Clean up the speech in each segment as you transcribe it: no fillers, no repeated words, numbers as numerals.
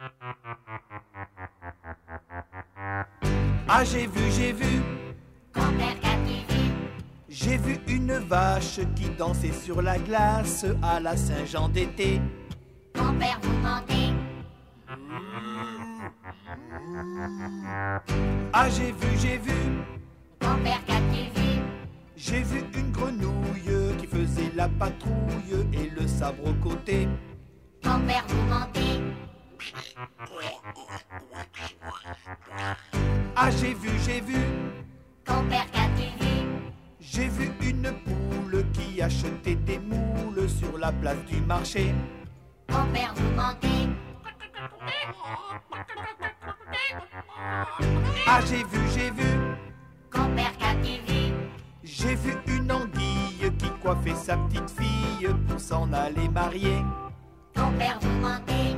Ah, j'ai vu, Grand-père, qu'as-tu vu? j'ai vu une vache qui dansait sur la glace à la Saint-Jean d'été. Grand-père, vous mentez. Ah, j'ai vu, Grand-père, qu'as-tu vu? j'ai vu une grenouille qui faisait la patrouille et le sabre au côté. Grand-père, vous mentez. Ah, j'ai vu, Grand-père, qu'as-tu vu? j'ai vu une poule qui achetait des moules sur la place du marché. Grand-père, vous mentez. Ah, j'ai vu, Grand-père, qu'as-tu vu? j'ai vu une anguille qui coiffait sa petite fille pour s'en aller marier. Grand-père, vous mentez.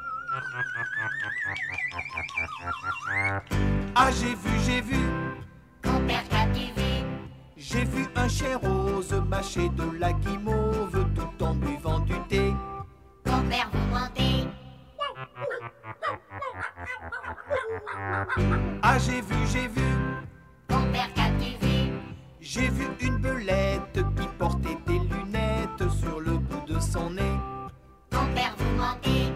Ah, j'ai vu, Grand-père, qu'as-tu vu? j'ai vu un chien rose mâcher de la guimauve tout en buvant du thé. Grand-père, vous mentez. Ah, j'ai vu, Grand-père, qu'as-tu vu? j'ai vu une belette qui portait des lunettes sur le bout de son nez. Grand-père, vous mentez.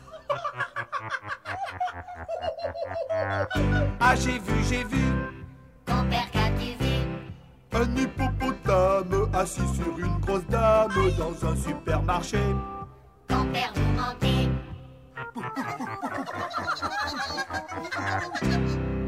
Ah, j'ai vu, Grand-père, qu'as-tu vu? un hippopotame assis sur une grosse dame dans un supermarché. Grand-père, vous mentez.